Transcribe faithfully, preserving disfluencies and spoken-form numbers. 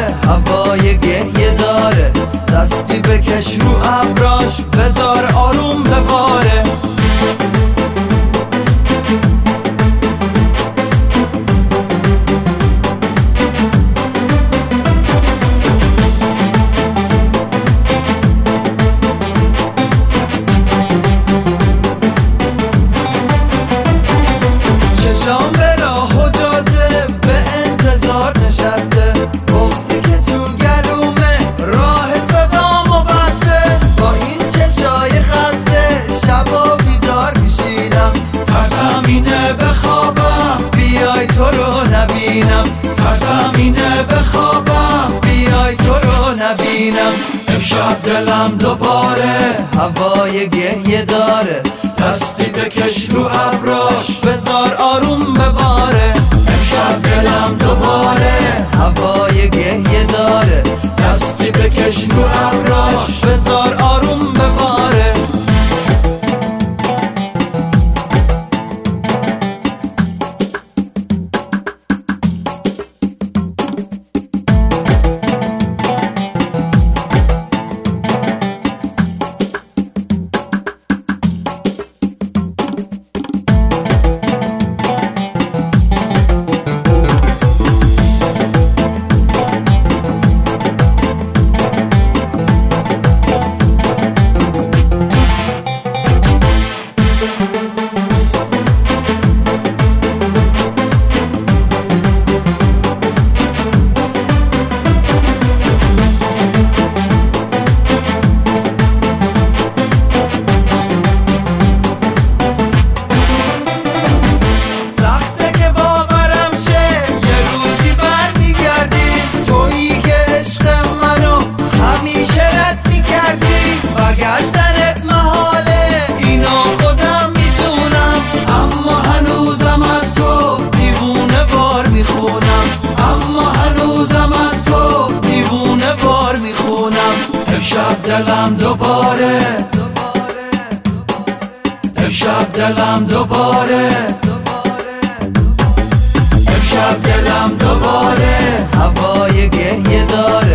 هوای گریه داره، دستی بکش رو ابراش بذار آروم بباره. چشام به راه و جاده به انتظار نشسته، بغضی که تو گلومه راه صدامو بسته. با این چشای خسته شبا بیدار میشینم، ترسم اینه بخوابم بیای تو رو نبینم، ترسم اینه بخوابم بیای تو رو نبینم. امشب دلم دوباره هوای گریه داره، دستی بکش رو ابراش بذار آروم بباره. امشب دلم دوباره هوای گریه داره، دستی بکش رو ابراش بذار آروم بباره. گشتنت محاله اینو خودم میدونم، اما هنوزم از تو دیوونه بار میخونم، اما هنوزم از تو دیوونه بار میخونم. امشب دلم دوباره امشب دلم دوباره امشب دلم دوباره هوای گریه داره،